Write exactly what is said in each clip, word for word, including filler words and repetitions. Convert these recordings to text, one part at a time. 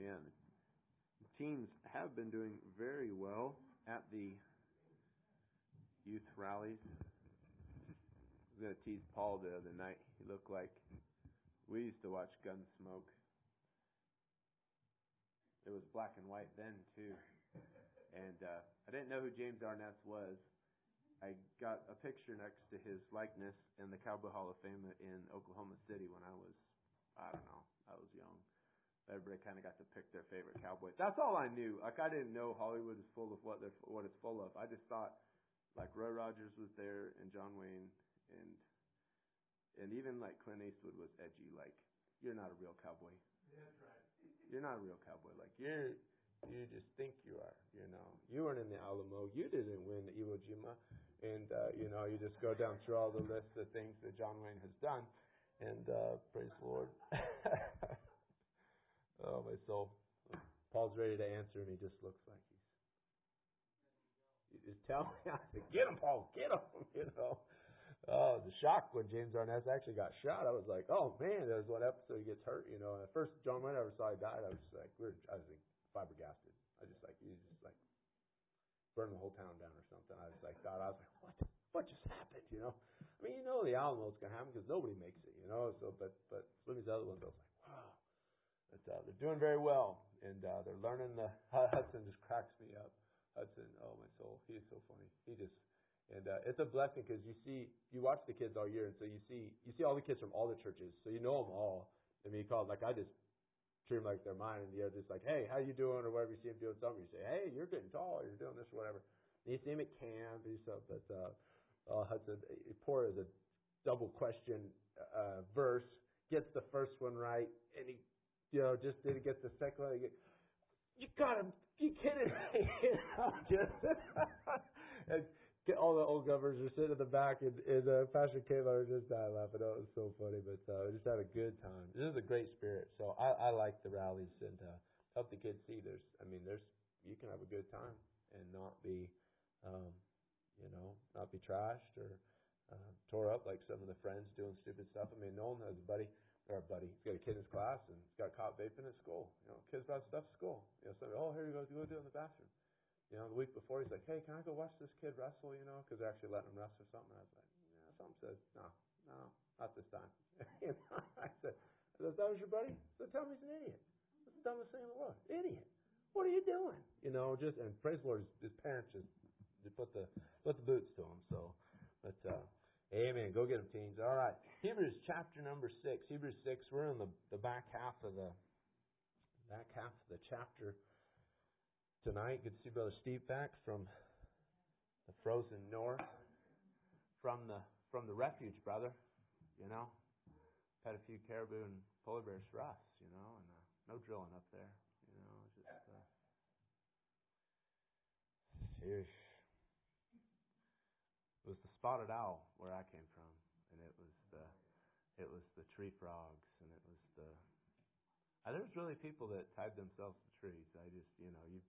Man, teens have been doing very well at the youth rallies. I was going to tease Paul the other night. He looked like we used to watch Gunsmoke. It was black and white then, too. And uh, I didn't know who James Arness was. I got a picture next to his likeness in the Cowboy Hall of Fame in Oklahoma City when I was, I don't know, I was young. Everybody kind of got to pick their favorite cowboy. That's all I knew. Like, I didn't know Hollywood is full of what they're, what it's full of. I just thought, like, Roy Rogers was there and John Wayne and and even, like, Clint Eastwood was edgy. Like, you're not a real cowboy. Yeah, that's right. You're not a real cowboy. Like, you're, you just think you are, you know. You weren't in the Alamo. You didn't win Iwo Jima. And, uh, you know, you just go down through all the list of things that John Wayne has done. And uh, praise the Lord. Oh, my soul. Paul's ready to answer, and he just looks like he's... You just tell me, I said, get him, Paul, get him, you know. Oh, the shock when James Arness actually got shot. I was like, oh, man, there's one episode he gets hurt, you know. And at first, John Wayne, I ever saw he died, I was just like, we were, I was like, flabbergasted. I just like, you just like, burn the whole town down or something. I was like, God, I was like, what? What just happened, you know? I mean, you know the Alamo's going to happen because nobody makes it, you know. So, but, but some of these other ones, I was like, wow. But, uh, they're doing very well, and uh, they're learning. The Hudson just cracks me up. Hudson, oh my soul, he is so funny. He just, and uh, it's a blessing because you see, you watch the kids all year, and so you see, you see all the kids from all the churches, so you know them all. I mean, you call it like I just treat them like they're mine, and you're just like, hey, how you doing, or whatever. You see them doing something, you say, hey, you're getting tall, or you're doing this, or whatever. And you see them at camp and stuff. But uh, uh, Hudson, poor as a double question uh, verse, gets the first one right, and he. You know, just didn't get the second one. You got him. You kidding me? You know, just and all the old governors are sitting in the back, and, and uh, Pastor Kayla just died laughing. Oh, it was so funny, but uh, we just had a good time. This is a great spirit. So I, I like the rallies and uh, help the kids see. There's, I mean, there's you can have a good time and not be, um, you know, not be trashed or uh, tore up like some of the friends doing stupid stuff. I mean, Nolan has a buddy. Or a buddy, he's got a kid in his class and he's got caught vaping at school. You know, kids brought stuff to school. You know, somebody, oh, here you go, go do it in the bathroom. You know, the week before he's like, hey, can I go watch this kid wrestle? You know, because they're actually letting him wrestle or something. I was like, yeah, something says, no, no, not this time. You know, I said, I said, that was your buddy? So tell me he's an idiot. That's the dumbest thing in the world. Idiot. What are you doing? You know, just and praise the Lord, his, his parents just they put the put the boots to him. So, but. uh Amen. Go get them, teens. All right. Hebrews chapter number six. Hebrews six. We're in the, the back half of the back half of the chapter tonight. Good to see Brother Steve back from the frozen north, from the from the refuge, brother. You know, had a few caribou and polar bears for us. You know, and uh, no drilling up there. You know, it's just. Uh, Sheesh. It was the spotted owl where I came from, and it was the it was the tree frogs, and it was the. Uh, there's really people that tied themselves to trees. I just, you know, you.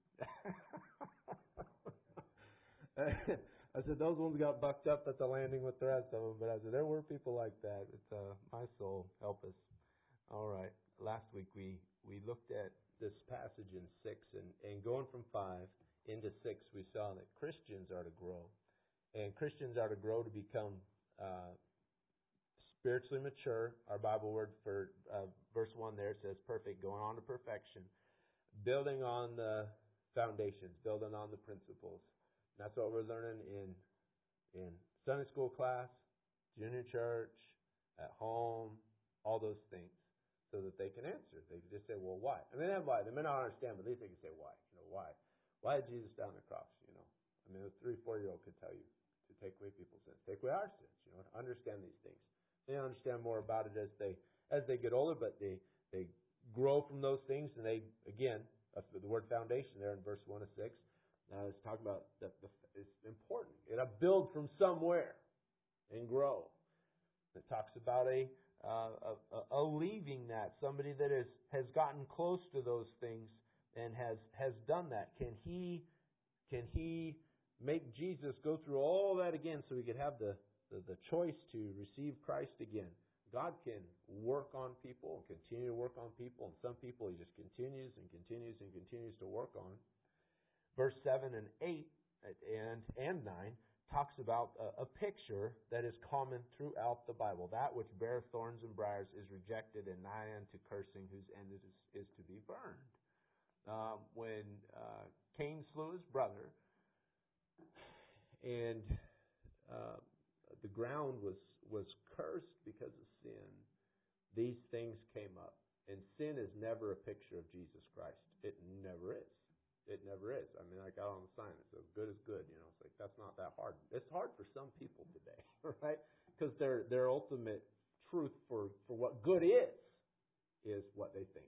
I said those ones got bucked up at the landing with the rest of them, but I said there were people like that. It's uh, my soul, help us. All right. Last week we we looked at this passage in six, and and going from five into six, we saw that Christians are to grow. And Christians are to grow to become uh, spiritually mature. Our Bible word for uh, verse one there says perfect, going on to perfection. Building on the foundations, building on the principles. And that's what we're learning in in Sunday school class, junior church, at home, all those things. So that they can answer. They can just say, well, why? I mean, they why. They may not understand, but at least they can say why. You know, why? Why did Jesus die on the cross? You know, I mean, a three, four-year-old could tell you. To take away people's sins, take away our sins. You know, to understand these things. They understand more about it as they as they get older, but they they grow from those things, and they again, the word foundation there in verse one of six, uh, is talking about the, the it's important. You got to build from somewhere and grow. It talks about a, uh, a a leaving that somebody that is has gotten close to those things and has has done that. Can he can he make Jesus go through all that again so he could have the, the, the choice to receive Christ again? God can work on people and continue to work on people, and some people He just continues and continues and continues to work on. Verse seven and eight and and nine talks about a, a picture that is common throughout the Bible. That which beareth thorns and briars is rejected and nigh unto cursing, whose end is, is to be burned. Um, when uh, Cain slew his brother, and uh, the ground was was cursed because of sin, these things came up. And sin is never a picture of Jesus Christ. It never is. It never is. I mean, I got on the sign that says good is good. You know, it's like, that's not that hard. It's hard for some people today, right? Because their their ultimate truth for, for what good is, is what they think.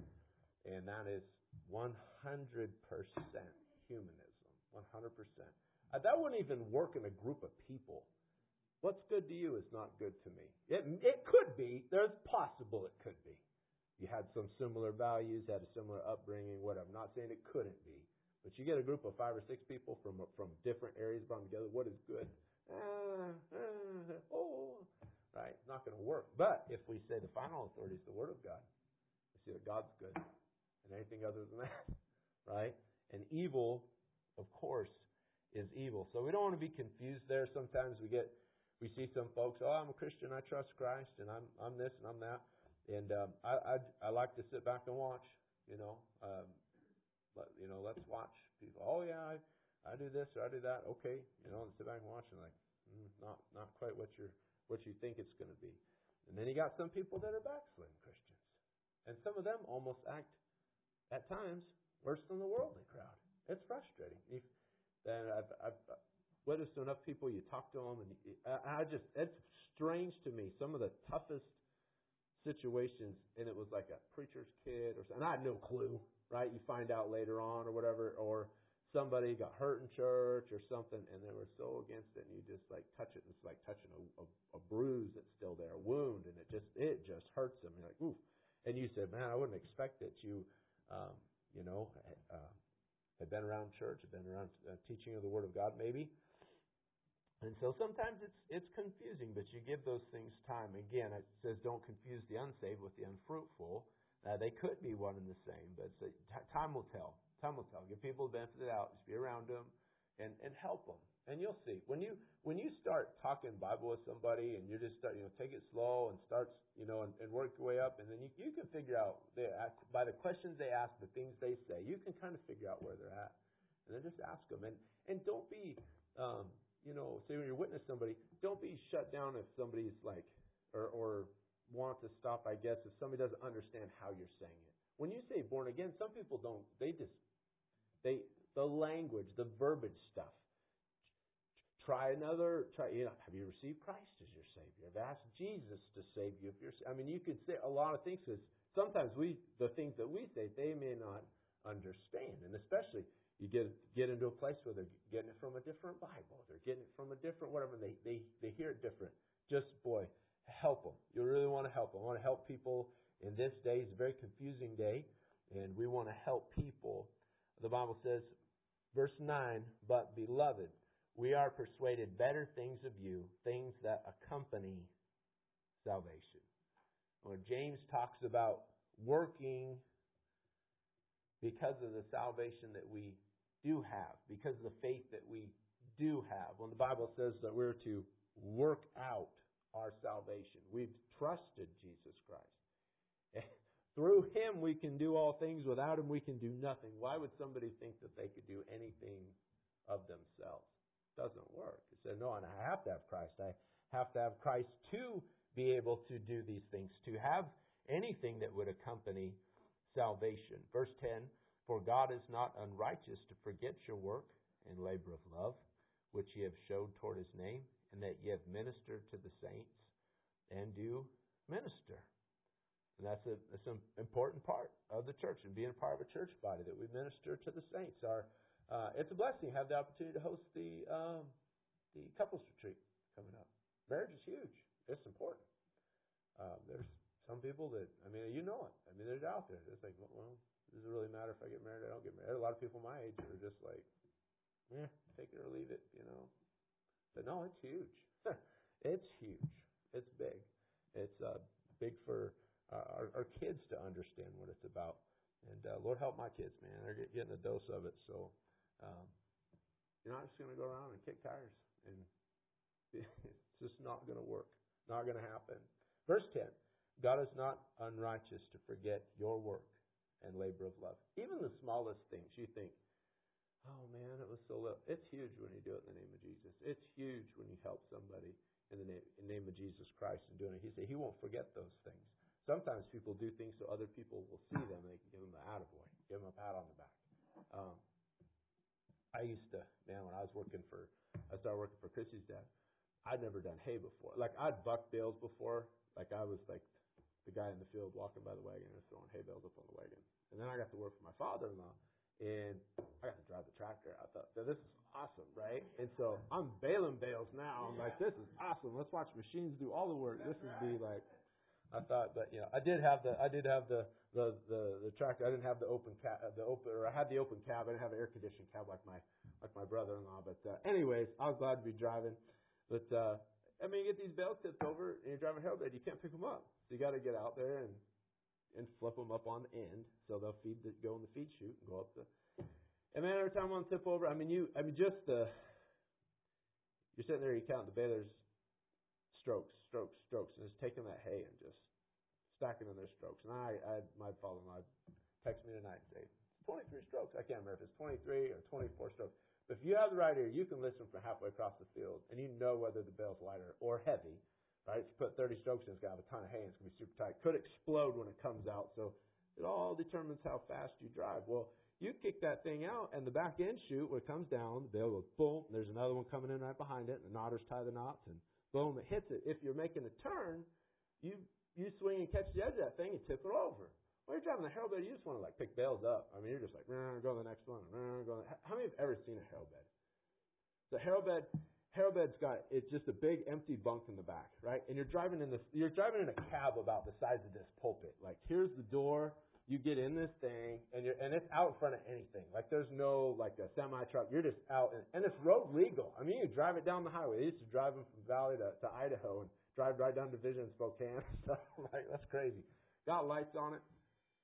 And that is one hundred percent humanism. one hundred percent. Uh, that wouldn't even work in a group of people. What's good to you is not good to me. It it could be. There's possible it could be. You had some similar values, had a similar upbringing, whatever. I'm not saying it couldn't be. But you get a group of five or six people from from different areas brought together. What is good? Uh, uh, oh, right? It's not going to work. But if we say the final authority is the Word of God, we see that God's good. And anything other than that, right? And evil, of course, is evil. So we don't want to be confused there. Sometimes we get, we see some folks, oh, I'm a Christian, I trust Christ, and I'm I'm this and I'm that. And um, I, I I like to sit back and watch, you know. Um, but, you know, let's watch people. Oh, yeah, I, I do this or I do that. Okay, you know, and sit back and watch and like, mm, not not quite what you're what you think it's going to be. And then you got some people that are backslidden Christians. And some of them almost act, at times, worse than the worldly crowd. It's frustrating. If, then I've, I've witnessed enough people, you talk to them, and you, I, I just, it's strange to me. Some of the toughest situations, and it was like a preacher's kid, or something. And I had no clue, right? You find out later on, or whatever, or somebody got hurt in church or something, and they were so against it, and you just like touch it, and it's like touching a, a, a bruise that's still there, a wound, and it just it just hurts them. You're like, oof. And you said, man, I wouldn't expect that you, um, you know, uh, had been around church, had been around uh, teaching of the Word of God, maybe. And so sometimes it's it's confusing, but you give those things time. Again, it says don't confuse the unsaved with the unfruitful. Uh, they could be one and the same, but it's, uh, time will tell. Time will tell. Give people the benefit of the doubt. Just be around them and, and help them. And you'll see. When you when you start talking Bible with somebody and you just start, you know, take it slow and start, you know, and, and work your way up, and then you, you can figure out, they, by the questions they ask, the things they say, you can kind of figure out where they're at. And then just ask them. And, and don't be... Um, You know, say when you're witnessing somebody, don't be shut down if somebody's like, or, or want to stop, I guess, if somebody doesn't understand how you're saying it. When you say born again, some people don't, they just, they, the language, the verbiage stuff. Try another, try, you know, have you received Christ as your Savior? Have asked Jesus to save you if you're, I mean, you could say a lot of things, because sometimes we, the things that we say, they may not understand. And especially, you get get into a place where they're getting it from a different Bible. They're getting it from a different whatever. They they they hear it different. Just, boy, help them. You really want to help them. I want to help people in this day. It's a very confusing day, and we want to help people. The Bible says, verse nine, but beloved, we are persuaded better things of you, things that accompany salvation. When James talks about working because of the salvation that we do have, because of the faith that we do have. When the Bible says that we're to work out our salvation, we've trusted Jesus Christ. Through Him we can do all things. Without Him we can do nothing. Why would somebody think that they could do anything of themselves? It doesn't work. It said, no, and I have to have Christ. I have to have Christ to be able to do these things, to have anything that would accompany salvation. Verse ten, for God is not unrighteous to forget your work and labor of love, which ye have showed toward His name, and that ye have ministered to the saints, and do minister. And that's, a, that's an important part of the church, and being a part of a church body, that we minister to the saints. Our, uh, it's a blessing to have the opportunity to host the um, the couples retreat coming up. Marriage is huge. It's important. Uh, there's some people that, I mean, you know it. I mean, they're out there. It's like, well, does it really matter if I get married or I don't get married? A lot of people my age are just like, eh, take it or leave it, you know. But no, it's huge. It's huge. It's big. it's uh, big for uh, our, our kids to understand what it's about. And uh, Lord help my kids, man. They're getting a dose of it. So um, you're not just going to go around and kick tires. And it's just not going to work. Not going to happen. Verse ten. God is not unrighteous to forget your work and labor of love. Even the smallest things you think, oh man, it was so little. It's huge when you do it in the name of Jesus. It's huge when you help somebody in the name, in the name of Jesus Christ and doing it. He said He won't forget those things. Sometimes people do things so other people will see them. They can give them the attaboy, give them a pat on the back. Um, I used to, man, when I was working for, I started working for Chrissy's dad, I'd never done hay before. Like, I'd bucked bales before. Like, I was like the guy in the field walking by the wagon and throwing hay bales up on the wagon. And then I got to work for my father-in-law, and I got to drive the tractor. I thought, this is awesome, right? And so I'm baling bales now. I'm like, this is awesome. Let's watch machines do all the work. This would be like, I thought, but you know, I did have the, I did have the, the, the, the tractor. I didn't have the open cab, the open, or I had the open cab. I didn't have an air conditioned cab like my, like my brother-in-law. But uh, anyways, I was glad to be driving. But uh, I mean, you get these bales tipped over, and you're driving hell bed. You can't pick them up, so you got to get out there and and flip them up on the end, so they'll feed the, go in the feed chute and go up the. And then every time one tip over, I mean, you, I mean, just the. You're sitting there, you count the balers. Strokes, strokes, strokes, and just taking that hay and just stacking in their strokes. And I, I my father-in-law text me tonight and say, it's twenty-three strokes. I can't remember if it's twenty-three or twenty-four strokes. But if you have the right ear, you can listen from halfway across the field, and you know whether the bale's lighter or heavy. Right? If you put thirty strokes in, it's going to have a ton of hay, and it's going to be super tight. Could explode when it comes out. So it all determines how fast you drive. Well, you kick that thing out, and the back end chute, when it comes down, the bale goes boom, and there's another one coming in right behind it, and the knotters tie the knots, and boom, it hits it. If you're making a turn, you you swing and catch the edge of that thing and tip it over. When you're driving a harrow bed, you just want to like pick bales up. I mean, you're just like, go to the next one. Go to the... How many have ever seen a harrow bed? The harrow bed, harrow bed's got, it's just a big empty bunk in the back, right? And you're driving in this, you're driving in a cab about the size of this pulpit. Like, here's the door. You get in this thing, and you're and it's out in front of anything. Like, there's no, like, a semi-truck. You're just out, and, and it's road legal. I mean, you drive it down the highway. They used to drive them from Valley to, to Idaho and drive right down Division and Spokane. So, like, that's crazy. Got lights on it.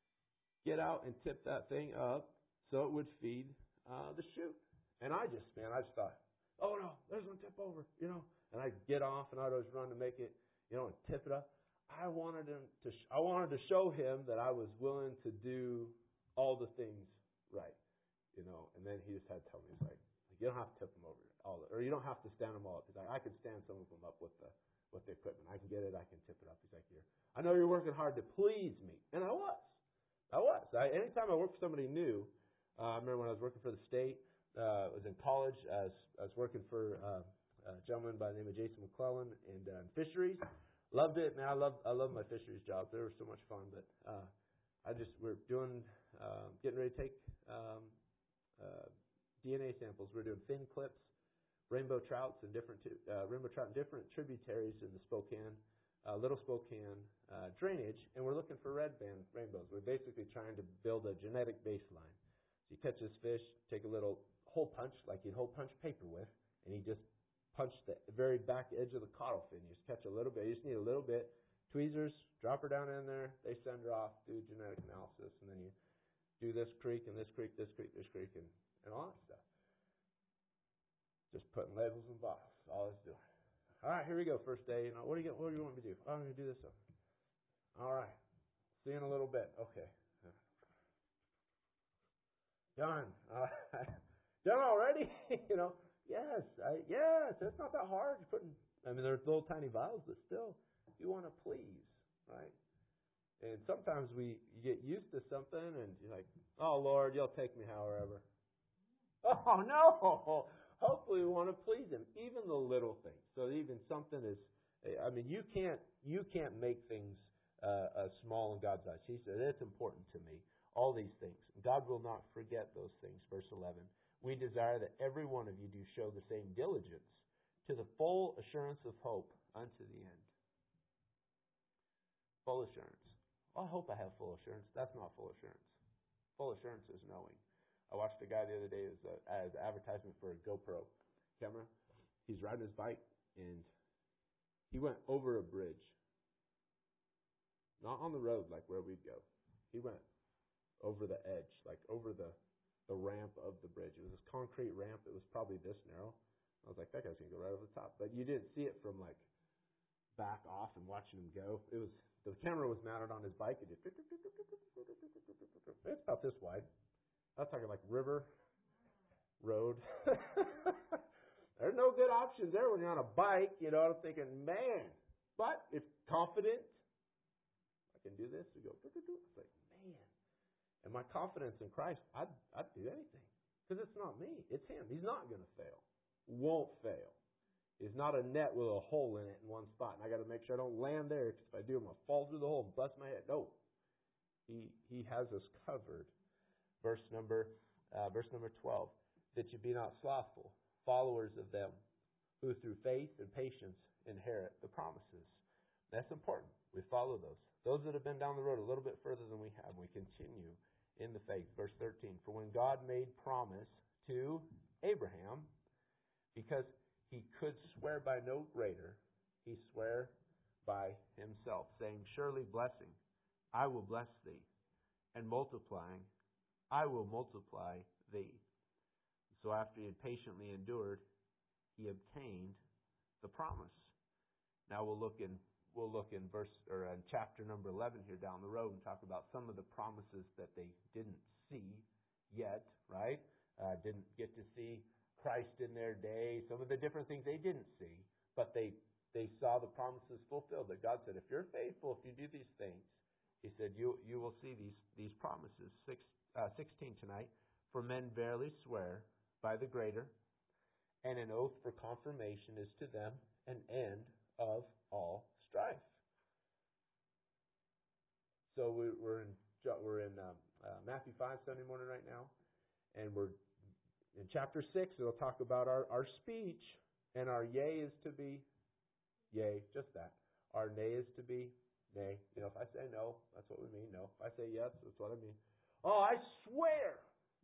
Get out and tip that thing up so it would feed uh, the chute. And I just, man, I just thought, oh, no, there's one tip over, you know. And I'd get off, and I'd always run to make it, you know, and tip it up. I wanted him to. Sh- I wanted to show him that I was willing to do all the things right, you know. And then he just had to tell me, he's like, you don't have to tip them over all, or you don't have to stand them all up. He's like, I can stand some of them up with the with the equipment. I can get it. I can tip it up. He's like, here, I know you're working hard to please me, and I was. I was. I, anytime I worked for somebody new, uh, I remember when I was working for the state. Uh, I was in college. I was, I was working for uh, a gentleman by the name of Jason McClellan in uh, fisheries. Loved it, man. I love I love my fisheries jobs. They were so much fun. But uh, I just we're doing uh, getting ready to take um, uh, D N A samples. We're doing fin clips, rainbow trouts, and different uh, rainbow trout and different tributaries in the Spokane, uh, Little Spokane uh, drainage, and we're looking for red band rainbows. We're basically trying to build a genetic baseline. So you catch this fish, take a little hole punch like you'd hole punch paper with, and you just punch the very back edge of the caudal fin. You just catch a little bit. You just need a little bit. Tweezers, drop her down in there. They send her off, do genetic analysis, and then you do this creek and this creek, this creek, this creek, and, and all that stuff. Just putting labels in bottles. All it's doing. All right, here we go. First day. You know, what do you what do you want me to do? Oh, I'm going to do this. All right. See you in a little bit. Okay. Done. Uh, done already? you know. Yes, I, yes, it's not that hard. You're putting, I mean, there's little tiny vials, but still, you want to please, right? And sometimes we you get used to something, and you're like, oh, Lord, you'll take me however. Oh, no! Hopefully we want to please Him, even the little things. So even something is, I mean, you can't you can't make things uh, uh, small in God's eyes. He said, it's important to me, all these things. God will not forget those things, verse eleven. We desire that every one of you do show the same diligence to the full assurance of hope unto the end. Full assurance. Well, I hope I have full assurance. That's not full assurance. Full assurance is knowing. I watched a guy the other day as, a, as an advertisement for a GoPro camera. He's riding his bike, and he went over a bridge. Not on the road like where we'd go. He went over the edge, like over the, the ramp of the bridge. It was this concrete ramp. It was probably this narrow. I was like, that guy's going to go right over the top. But you didn't see it from like back off and watching him go. It was the camera was mounted on his bike. It did, it's about this wide. I was talking like river, road. There's no good options there when you're on a bike. You know, I'm thinking, man. But if confident, I can do this. We go, it's like, man. And my confidence in Christ, I'd, I'd do anything. Because it's not me. It's Him. He's not going to fail. Won't fail. It's not a net with a hole in it in one spot. And I got to make sure I don't land there. Because if I do, I'm going to fall through the hole and bust my head. No. He He has us covered. Verse number uh, verse number twelve. That you be not slothful, followers of them, who through faith and patience inherit the promises. That's important. We follow those. Those that have been down the road a little bit further than we have, we continue in the faith. Verse thirteen. For when God made promise to Abraham, because he could swear by no greater, he sware by himself, saying, surely blessing, I will bless thee, and multiplying, I will multiply thee. So after he had patiently endured, he obtained the promise. Now we'll look in we'll look in verse or in chapter number eleven here down the road and talk about some of the promises that they didn't see yet, right? Uh, didn't get to see Christ in their day, some of the different things they didn't see, but they they saw the promises fulfilled. That God said, if you're faithful, if you do these things, He said, you you will see these these promises. Six, uh, sixteen tonight. For men verily swear by the greater, and an oath for confirmation is to them an end of all strife. So we, we're in we're in um, uh, Matthew five Sunday morning right now, and we're in chapter six. It'll talk about our, our speech, and our yea is to be yea, just that. Our nay is to be nay. You know, if I say no, that's what we mean. No. If I say yes, that's what I mean. Oh, I swear.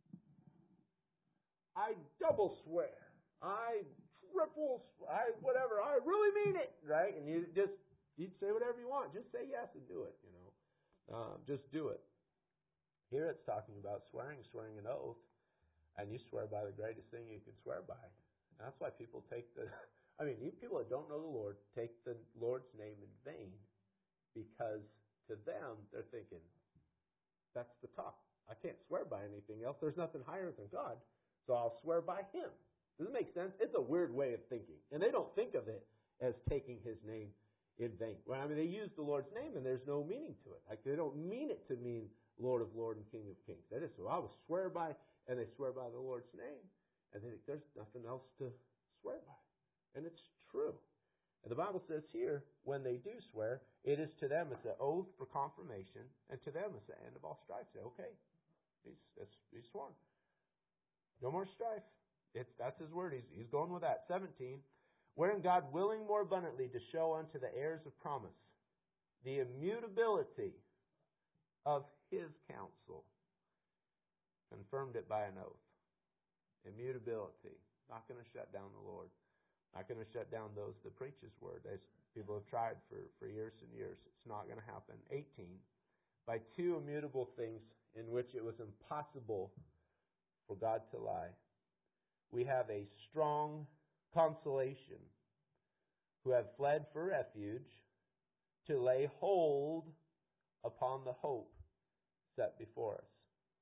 I double swear. I triple, I whatever. I really mean it, right? And you just you say whatever you want. Just say yes and do it. You know, um, just do it. Here it's talking about swearing, swearing an oath, and you swear by the greatest thing you can swear by. And that's why people take the. I mean, even people that don't know the Lord take the Lord's name in vain, because to them they're thinking, that's the top. I can't swear by anything else. There's nothing higher than God, so I'll swear by Him. Does it make sense? It's a weird way of thinking. And they don't think of it as taking His name in vain. Well, I mean, they use the Lord's name and there's no meaning to it. Like, they don't mean it to mean Lord of Lords and King of Kings. That is, so I will swear by, and they swear by the Lord's name. And they think there's nothing else to swear by. And it's true. And the Bible says here, when they do swear, it is to them, it's an oath for confirmation, and to them it's the end of all strife. Say, okay, he's, he's sworn. No more strife. It's, that's His word. He's, he's going with that. seventeen. Wherein God willing more abundantly to show unto the heirs of promise the immutability of His counsel, confirmed it by an oath. Immutability. Not going to shut down the Lord. Not going to shut down those that preach His word. As people have tried for, for years and years. It's not going to happen. eighteen. By two immutable things in which it was impossible for God to lie, we have a strong consolation, who have fled for refuge, to lay hold upon the hope set before us.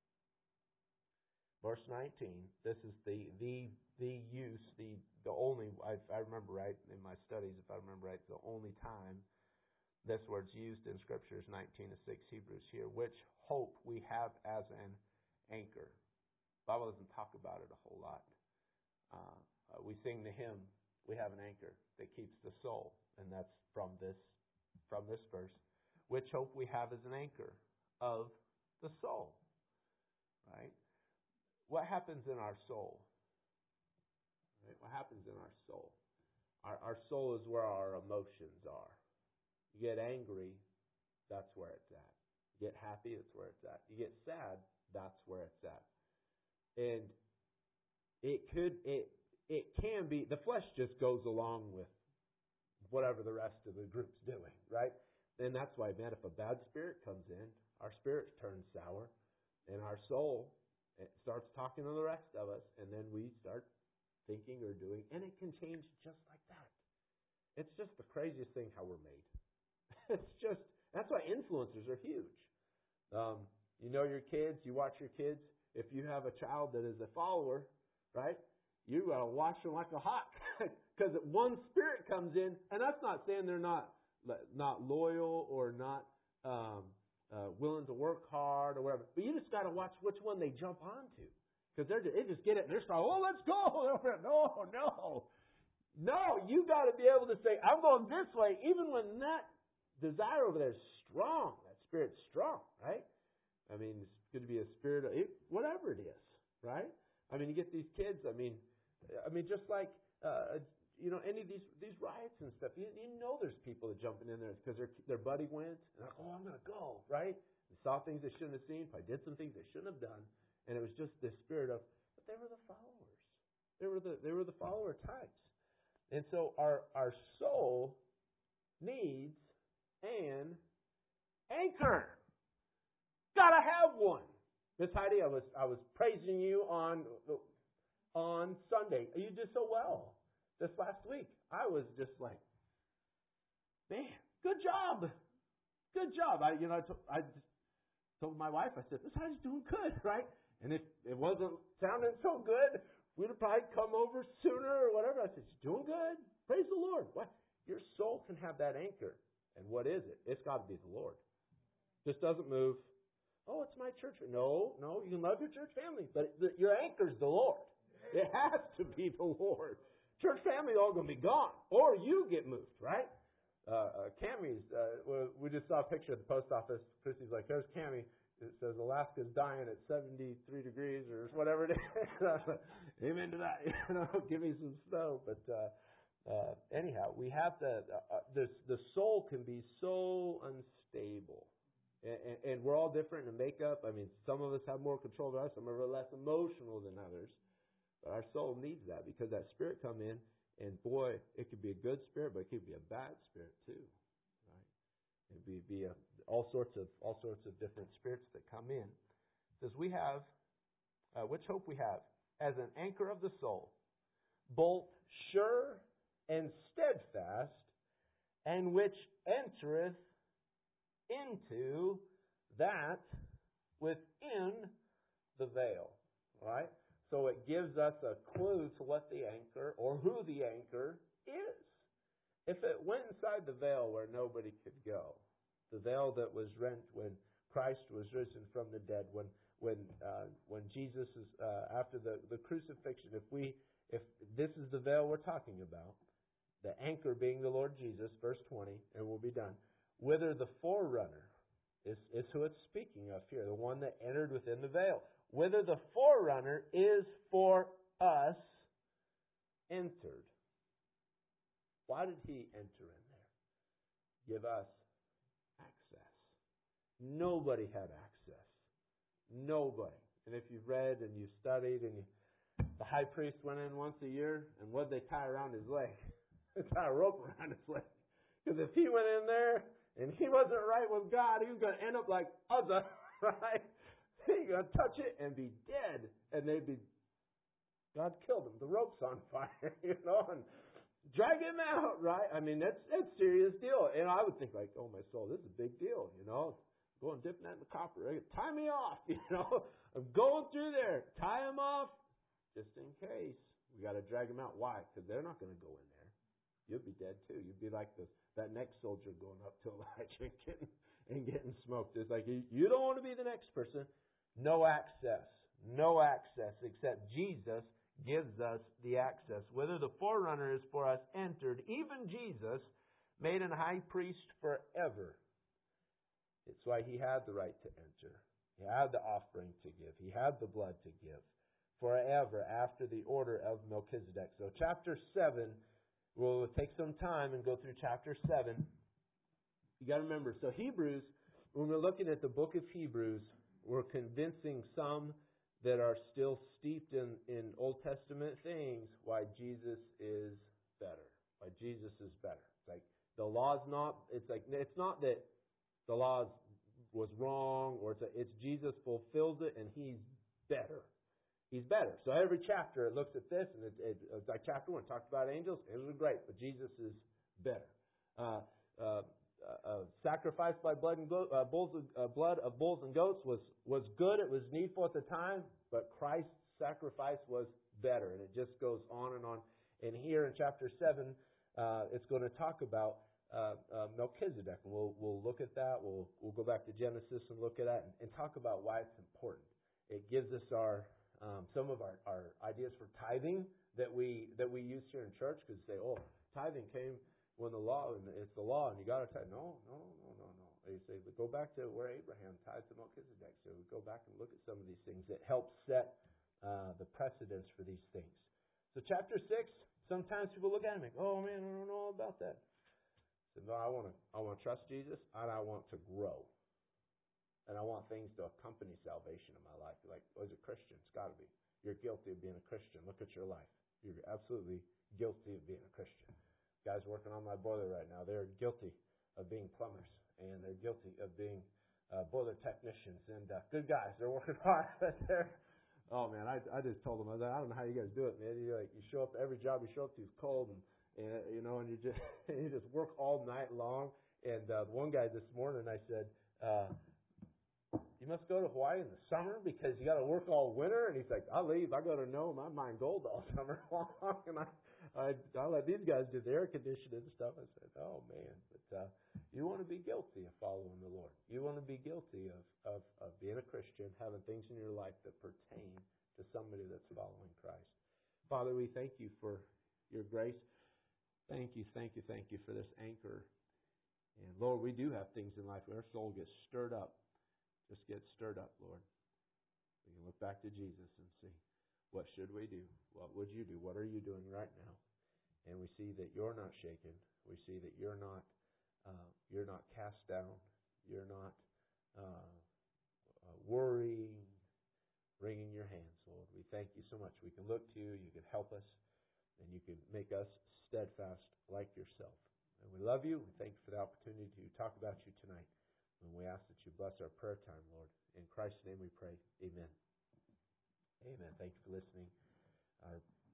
Verse nineteen, this is the the the use, the the only, if I remember right, in my studies, if I remember right, the only time this word's used in Scripture is nineteen to six Hebrews here, which hope we have as an anchor. The Bible doesn't talk about it a whole lot. Uh, uh, we sing the hymn, we have an anchor that keeps the soul, and that's from this from this verse. Which hope we have as an anchor of the soul. Right? What happens in our soul? Right? What happens in our soul? Our, our soul is where our emotions are. You get angry, that's where it's at. You get happy, that's where it's at. You get sad, that's where it's at. And it could, it, it can be, the flesh just goes along with whatever the rest of the group's doing, right? And that's why, man, if a bad spirit comes in, our spirit turns sour, and our soul starts talking to the rest of us, and then we start thinking or doing, and it can change just like that. It's just the craziest thing how we're made. It's just, that's why influencers are huge. Um, you know your kids, you watch your kids. If you have a child that is a follower, right, you got to watch them like a hawk. Because one spirit comes in, and that's not saying they're not not loyal or not um, uh, willing to work hard or whatever. But you just got to watch which one they jump onto. Because they they just get it and they're starting, oh, let's go. No, no. No, you got to be able to say, I'm going this way, even when that desire over there is strong. That spirit's strong, right? I mean, it's going to be a spirit of it, whatever it is, right? I mean, you get these kids, I mean, I mean, just like, uh, you know, any of these these riots and stuff, you, you know there's people that jumping in there because their their buddy went, and they're like, oh, I'm going to go, right? They saw things they shouldn't have seen, probably did some things they shouldn't have done, and it was just this spirit of, but they were the followers. They were the they were the follower types. And so our our soul needs an anchor. Gotta have one. Miss Heidi, I was I was praising you on on Sunday. You did so well this last week. I was just like, man, good job, good job. I you know I, t- I just told my wife, I said, Miss Heidi's doing good, right? And if it wasn't sounding so good, we'd have probably come over sooner or whatever. I said, you're doing good. Praise the Lord. What? Your soul can have that anchor. And what is it? It's got to be the Lord. Just doesn't move. Oh, it's my church. No, no, you can love your church family, but the, your anchor's the Lord. It has to be the Lord. Church family all going to be gone, or you get moved, right? Uh, uh, Cammy's, uh, we just saw a picture at the post office. Christy's like, there's Cammy. It says Alaska's dying at seventy-three degrees or whatever it is. Amen to that. You know, give me some snow. But uh, uh, anyhow, we have to. Uh, the the soul can be so unstable, and, and we're all different in makeup. I mean, some of us have more control than others. Some of us are less emotional than others. But our soul needs that because that spirit come in, and boy, it could be a good spirit, but it could be a bad spirit too, right? It'd be, be a, all sorts of all sorts of different spirits that come in. It says we have, uh, which hope we have, as an anchor of the soul, both sure and steadfast, and which entereth into that within the veil. All right? So it gives us a clue to what the anchor, or who the anchor is. If it went inside the veil where nobody could go, the veil that was rent when Christ was risen from the dead, when when uh, when Jesus is uh, after the, the crucifixion, if we if this is the veil we're talking about, the anchor being the Lord Jesus, verse twenty, and we'll be done. Whither the forerunner is, is who it's speaking of here, the one that entered within the veil. Whither the forerunner is for us entered. Why did he enter in there? Give us access. Nobody had access. Nobody. And if you've read and you've studied, and you, the high priest went in once a year, and what did they tie around his leg? They tie a rope around his leg. Because if he went in there and he wasn't right with God, he was going to end up like Uzzah, right? He's going to touch it and be dead. And they'd be, God killed him. The rope's on fire, you know, and drag him out, right? I mean, that's that's a serious deal. And I would think like, oh, my soul, this is a big deal, you know. Going dipping that in the copper. Right? Tie me off, you know. I'm going through there. Tie him off just in case. We got to drag him out. Why? Because they're not going to go in there. You'll be dead too. You'd be like the, that next soldier going up to Elijah and getting, and getting smoked. It's like, you, you don't want to be the next person. No access. No access except Jesus gives us the access. Whether the forerunner is for us entered, even Jesus made an high priest forever. It's why he had the right to enter. He had the offering to give. He had the blood to give forever after the order of Melchizedek. So chapter seven, we'll take some time and go through chapter seven. You got to remember, so Hebrews, when we're looking at the book of Hebrews, we're convincing some that are still steeped in, in Old Testament things why Jesus is better. Why Jesus is better. It's like, the law's not, it's like, it's not that the law was wrong, or it's, a, it's Jesus fulfills it and He's better. He's better. So every chapter it looks at this, and it, it, it's like chapter one talked about angels. Angels are great, but Jesus is better. Uh, uh, uh, sacrifice by blood and go, uh, bulls, uh, blood of bulls and goats was was good. It was needful at the time, but Christ's sacrifice was better, and it just goes on and on. And here in chapter seven, uh, it's going to talk about uh, uh, Melchizedek, and we'll we'll look at that. We'll we'll go back to Genesis and look at that, and, and talk about why it's important. It gives us our um, some of our, our ideas for tithing that we that we use here in church, because say, oh, tithing came when the law, and it's the law, and you got to tithe. No, no, no, no, no. They say, but go back to where Abraham tithed to Melchizedek. So we go back and look at some of these things that help set uh, the precedence for these things. So chapter six, sometimes people look at it and think, oh man, I don't know about that. So no, I want to I want to trust Jesus, and I want to grow. And I want things to accompany salvation in my life. Like, oh, as a Christian, it's got to be. You're guilty of being a Christian. Look at your life. You're absolutely guilty of being a Christian. Guys working on my boiler right now, they're guilty of being plumbers, and they're guilty of being uh, boiler technicians. And uh, good guys, they're working hard. They're, oh man, I I just told them, I was like, I don't know how you guys do it, man. You like you show up every job you show up to is cold, and, and you know, and you just you just work all night long. And uh, one guy this morning, I said, uh, you must go to Hawaii in the summer because you got to work all winter. And he's like, I'll leave. I go to Nome. I mine gold all summer long. And I, I, I let these guys do the air conditioning and stuff. I said, oh, man. But uh, you want to be guilty of following the Lord. You want to be guilty of, of, of being a Christian, having things in your life that pertain to somebody that's following Christ. Father, we thank you for your grace. Thank you, thank you, thank you for this anchor. And Lord, we do have things in life where our soul gets stirred up. Just get stirred up, Lord. We can look back to Jesus and see, what should we do? What would you do? What are you doing right now? And we see that you're not shaken. We see that you're not uh, you're not cast down. You're not uh, uh, worrying, wringing your hands, Lord. We thank you so much. We can look to you. You can help us, and you can make us steadfast like yourself. And we love you. We thank you for the opportunity to talk about you tonight. And we ask that you bless our prayer time, Lord. In Christ's name we pray. Amen. Amen. Thank you for listening. Our